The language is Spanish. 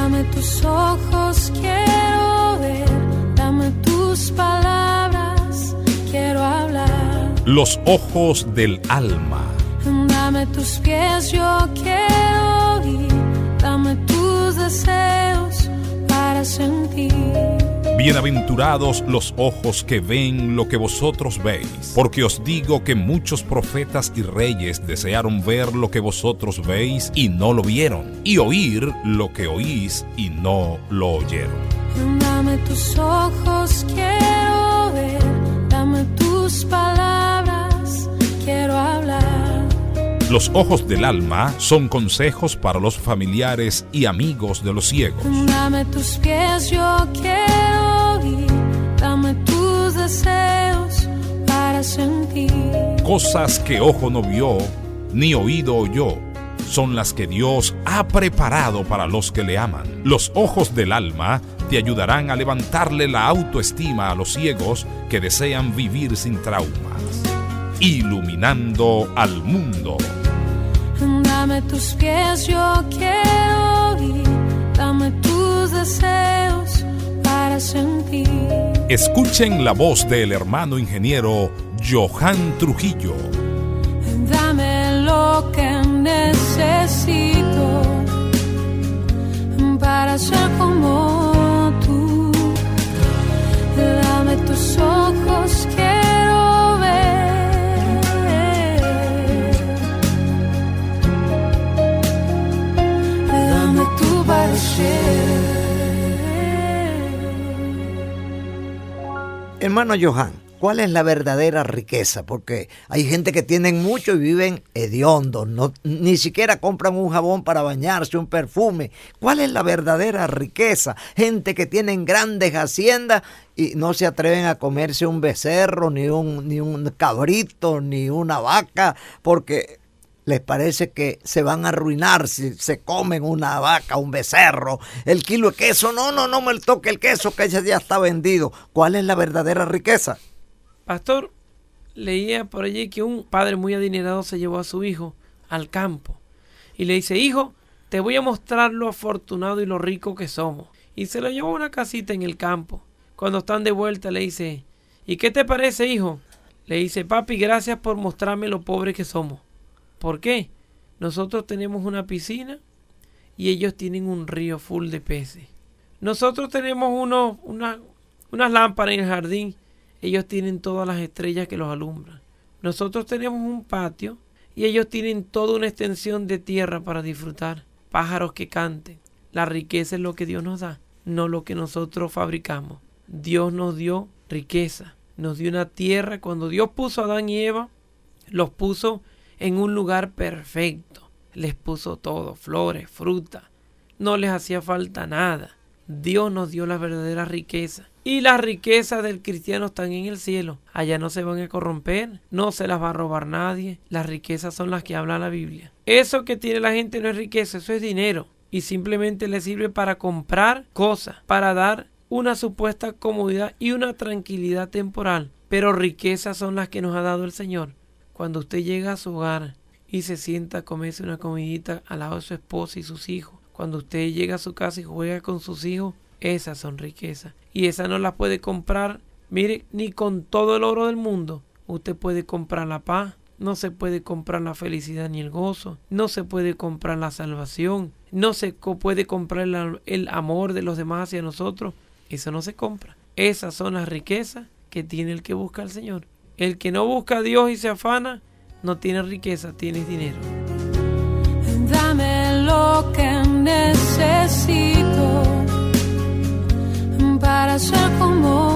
Dame tus ojos, quiero ver. Dame tus palabras, quiero hablar. Los ojos del alma. Dame tus pies, yo quiero ir. Dame tus deseos para sentir. Bienaventurados los ojos que ven lo que vosotros veis, porque os digo que muchos profetas y reyes desearon ver lo que vosotros veis y no lo vieron, y oír lo que oís y no lo oyeron. Dame tus ojos, quiero ver. Dame tus palabras, quiero hablar. Los ojos del alma son consejos para los familiares y amigos de los ciegos. Dame tus pies, yo quiero ir. Dame tus deseos para sentir. Cosas que ojo no vio, ni oído oyó, son las que Dios ha preparado para los que le aman. Los ojos del alma te ayudarán a levantarle la autoestima a los ciegos que desean vivir sin traumas. Iluminando al mundo. Dame tus pies, yo quiero ir. Dame tus deseos para sentir. Escuchen la voz del hermano ingeniero Johan Trujillo. Dame lo que necesito para ser como tú. Dame tus ojos, quiero ver. Dame tu parecer. Hermano Johan, ¿cuál es la verdadera riqueza? Porque hay gente que tienen mucho y viven hediondos, ni siquiera compran un jabón para bañarse, un perfume. ¿Cuál es la verdadera riqueza? Gente que tienen grandes haciendas y no se atreven a comerse un becerro, ni un cabrito, ni una vaca, porque les parece que se van a arruinar si se comen una vaca, un becerro, el kilo de queso. No me toque el queso, que ese ya está vendido. ¿Cuál es la verdadera riqueza? Pastor, leía por allí que un padre muy adinerado se llevó a su hijo al campo y le dice: hijo, te voy a mostrar lo afortunado y lo rico que somos. Y se lo llevó a una casita en el campo. Cuando están de vuelta le dice: ¿y qué te parece, hijo? Le dice: papi, gracias por mostrarme lo pobre que somos. ¿Por qué? Nosotros tenemos una piscina y ellos tienen un río full de peces. Nosotros tenemos unas lámparas en el jardín. Ellos tienen todas las estrellas que los alumbran. Nosotros tenemos un patio y ellos tienen toda una extensión de tierra para disfrutar. Pájaros que canten. La riqueza es lo que Dios nos da, no lo que nosotros fabricamos. Dios nos dio riqueza, nos dio una tierra. Cuando Dios puso a Adán y Eva, los puso en un lugar perfecto. Les puso todo, flores, fruta. No les hacía falta nada. Dios nos dio la verdadera riqueza. Y las riquezas del cristiano están en el cielo. Allá no se van a corromper, no se las va a robar nadie. Las riquezas son las que habla la Biblia. Eso que tiene la gente no es riqueza, eso es dinero. Y simplemente le sirve para comprar cosas, para dar una supuesta comodidad y una tranquilidad temporal. Pero riquezas son las que nos ha dado el Señor. Cuando usted llega a su hogar y se sienta a comerse una comidita al lado de su esposa y sus hijos. Cuando usted llega a su casa y juega con sus hijos, esas son riquezas. Y esas no las puede comprar, mire, ni con todo el oro del mundo. Usted puede comprar la paz, no se puede comprar la felicidad ni el gozo, no se puede comprar la salvación, no se puede comprar el amor de los demás hacia nosotros. Eso no se compra. Esas son las riquezas que tiene el que busca al Señor. El que no busca a Dios y se afana, no tiene riqueza, tiene dinero. Dame lo que necesito para ser como